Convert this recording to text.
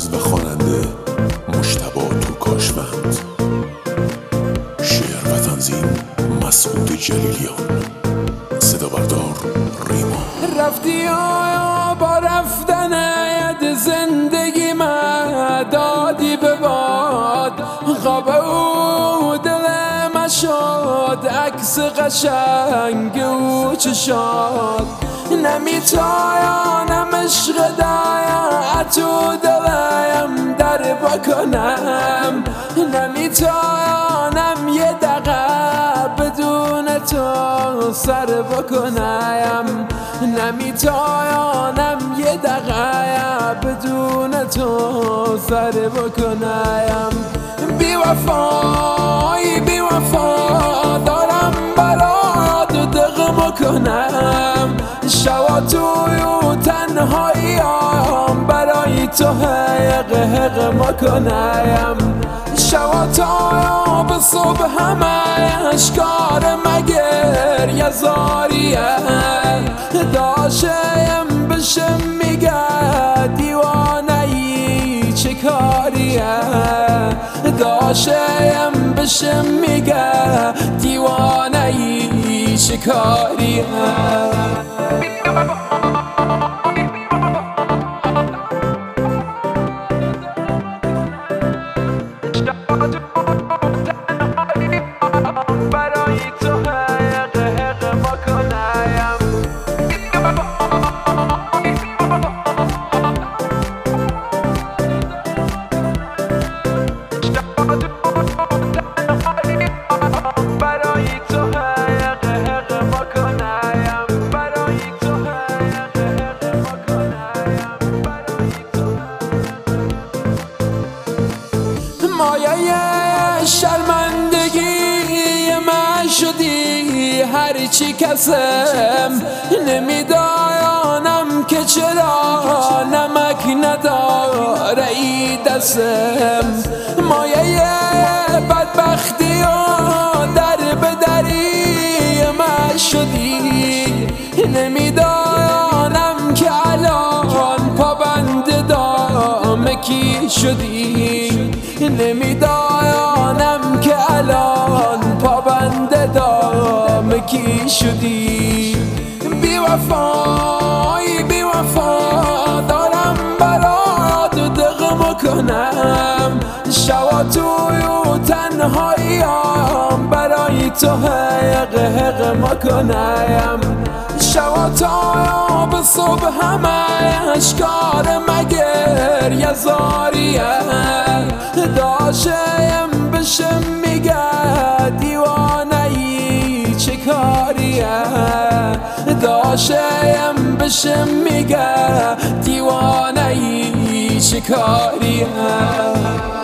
و خواننده مجتبی تورکاشوند. شعر و تنظیم مسعود جلیلیان. صدا بردار ریما. رفتی آیا با رفتن ید زندگی من دادی به باد، خواب او دل شد عکس قشنگ او چشاد. نمیتوانم عشق دایم تو دلم در بکنم، نمیتوانم یه دقیقه بدون تو سر بکنم، نمیتوانم یه دقیقه بدون تو سر بکنم. بی وفایی بی وفا دارم برات دق میکنم، شبا توی تنهاییم برای تو حق میکنم. شبا تا به صبح همه اشکار مگر یه زاریه داشتم بشه میگه دیوانه ای چه کاریه، داشتم بشه میگه دیوانه ای چه کاریه. برای تو حق میکنم. برای تو حق میکنم. برای تو حق میکنم. مایه شرمندگی من شدی هرچی کسم، نمیدانم که چرا نمک نداره ای دستم. مایه بدبختی و در بدری من شدی، نمیدانم که الان پابند دام کی شدی، نمیدانم که الان پابند دام کی شدی. بی وفایی بی وفا دارم برات دق میکنم، شبا توی تنهاییم برای تو حق میکنم. شبا تا به صبح همه اشکار مگر یه زاریه داشتم بشه میگه دیوانه ای چه کاریه، داشتم بشه میگه دیوانه ای چه کاریه.